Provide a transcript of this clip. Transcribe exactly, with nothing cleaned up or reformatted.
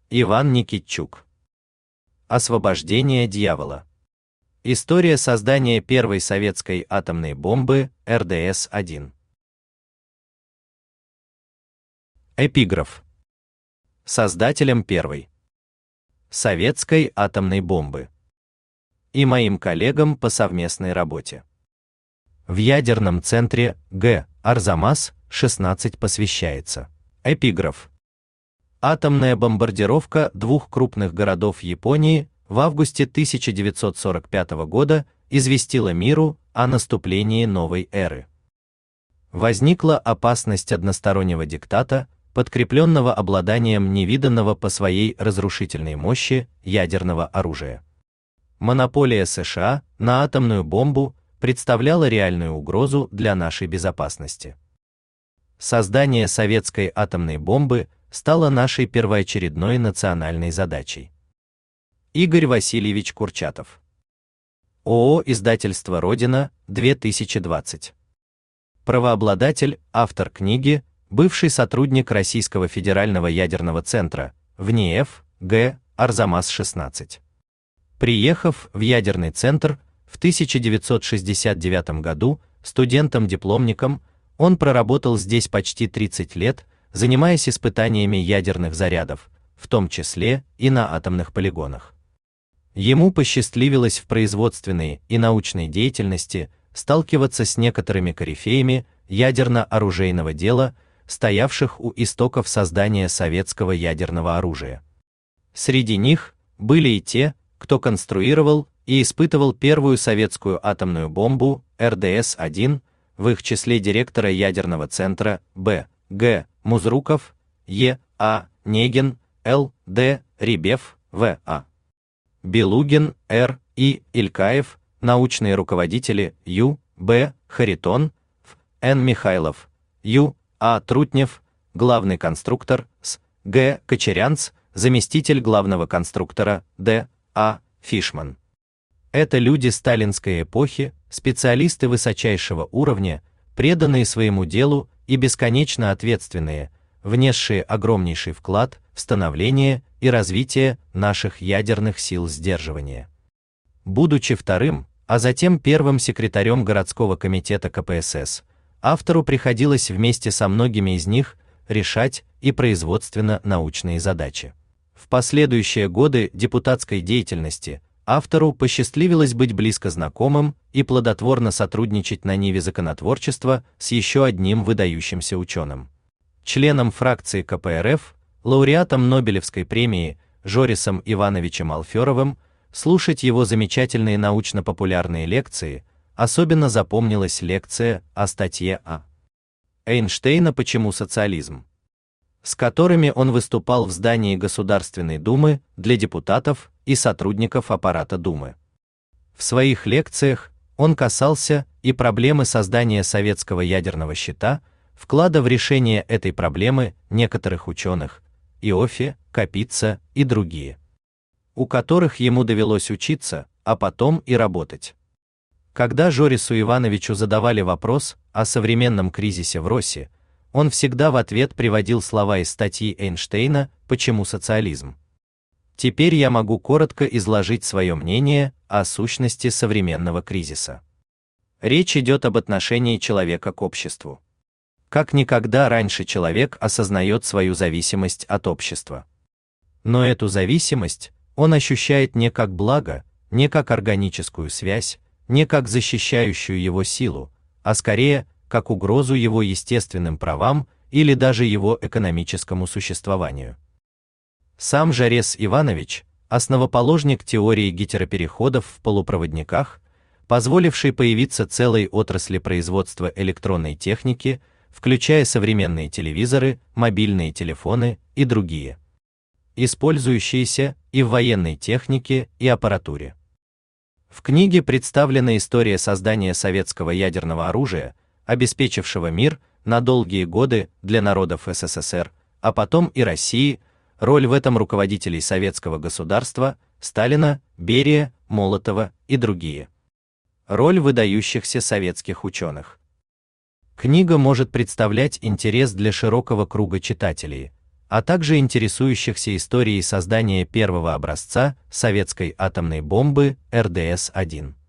Иван Никитчук. Освобождение дьявола. История создания первой советской атомной бомбы эр дэ эс один. Эпиграф. Создателем первой советской атомной бомбы и моим коллегам по совместной работе в ядерном центре гэ Арзамас шестнадцать посвящается. Эпиграф. Атомная бомбардировка двух крупных городов Японии в августе тысяча девятьсот сорок пятого года известила миру о наступлении новой эры. Возникла опасность одностороннего диктата, подкрепленного обладанием невиданного по своей разрушительной мощи ядерного оружия. Монополия США на атомную бомбу представляла реальную угрозу для нашей безопасности. Создание советской атомной бомбы стало нашей первоочередной национальной задачей. Игорь Васильевич Курчатов. ООО «Издательство Родина», две тысячи двадцать. Правообладатель, автор книги, бывший сотрудник Российского федерального ядерного центра, ВНИЭФ, г. Арзамас шестнадцать. Приехав в ядерный центр в тысяча девятьсот шестьдесят девятом году студентом-дипломником, он проработал здесь почти тридцать лет, занимаясь испытаниями ядерных зарядов, в том числе и на атомных полигонах. Ему посчастливилось в производственной и научной деятельности сталкиваться с некоторыми корифеями ядерно-оружейного дела, стоявших у истоков создания советского ядерного оружия. Среди них были и те, кто конструировал и испытывал первую советскую атомную бомбу эр дэ эс один, в их числе директора ядерного центра Б. Г. Музруков, Е. А. Негин, Л. Д. Ребев, В. А. Белугин, Р. И. Илькаев, научные руководители Ю. Б. Харитон, Ф. Н. Михайлов, Ю. А. Трутнев, главный конструктор С. Г. Кочерянц, заместитель главного конструктора Д. А. Фишман. Это люди сталинской эпохи, специалисты высочайшего уровня, преданные своему делу и бесконечно ответственные, внесшие огромнейший вклад в становление и развитие наших ядерных сил сдерживания. Будучи вторым, а затем первым секретарем городского комитета ка пэ эс эс, автору приходилось вместе со многими из них решать и производственно-научные задачи. В последующие годы депутатской деятельности автору посчастливилось быть близко знакомым и плодотворно сотрудничать на ниве законотворчества с еще одним выдающимся ученым. Членом фракции ка пэ эр эф, лауреатом Нобелевской премии Жорисом Ивановичем Алферовым, слушать его замечательные научно-популярные лекции, особенно запомнилась лекция о статье А. Эйнштейна «Почему социализм?», с которыми он выступал в здании Государственной Думы для депутатов и сотрудников аппарата Думы. В своих лекциях он касался и проблемы создания советского ядерного щита, вклада в решение этой проблемы некоторых ученых, Иоффе, Капица и другие, у которых ему довелось учиться, а потом и работать. Когда Жорису Ивановичу задавали вопрос о современном кризисе в России, он всегда в ответ приводил слова из статьи Эйнштейна «Почему социализм?». Теперь я могу коротко изложить свое мнение о сущности современного кризиса. Речь идет об отношении человека к обществу. Как никогда раньше человек осознает свою зависимость от общества. Но эту зависимость он ощущает не как благо, не как органическую связь, не как защищающую его силу, а скорее как угрозу его естественным правам или даже его экономическому существованию. Сам Жорис Иванович, основоположник теории гетеропереходов в полупроводниках, позволивший появиться целой отрасли производства электронной техники, включая современные телевизоры, мобильные телефоны и другие, использующиеся и в военной технике и аппаратуре. В книге представлена история создания советского ядерного оружия, обеспечившего мир на долгие годы для народов эс эс эс эр, а потом и России, роль в этом руководителей советского государства, Сталина, Берия, Молотова и другие. Роль выдающихся советских ученых. Книга может представлять интерес для широкого круга читателей, а также интересующихся историей создания первого образца советской атомной бомбы эр дэ эс один.